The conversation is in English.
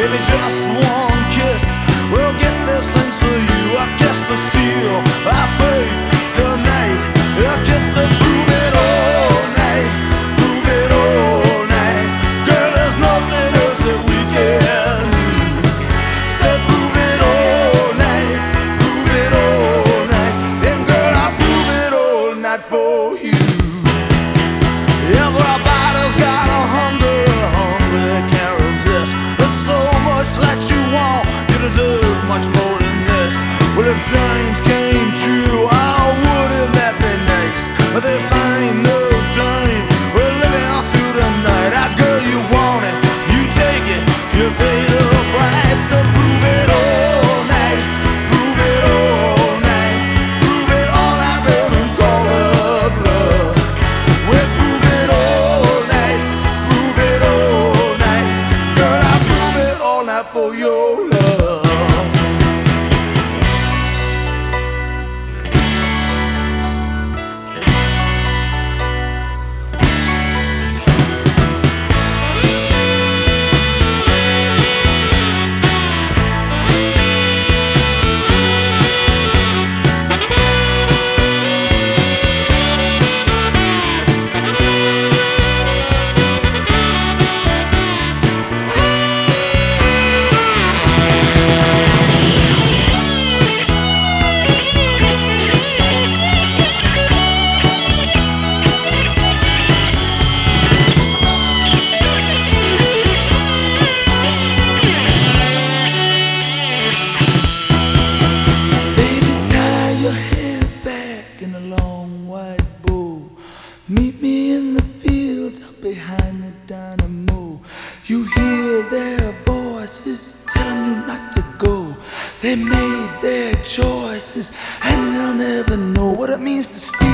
Baby, just one kiss will get this things for you. I kiss the seal, I fade tonight. I kiss the prove it all night, prove it all night. Girl, there's nothing else that we can do. Say prove it all night, prove it all night. And girl, I prove it all night for you. Everybody's got a hunger they can't resist. There's so much that you want, you deserve much more than this. Well, if dreams came true, oh, wouldn't that be nice? But this ain't no dream, we're living through the night. Ah, girl, you want it, you take it, you pay the price to prove it all night, prove it all night, prove it all night, baby, call up love. We'll prove it all night, prove it all night. Girl, I prove it all night for your love. In a long white bow, meet me in the fields up behind the dynamo. You hear their voices telling you not to go. They made their choices and they'll never know what it means to steal.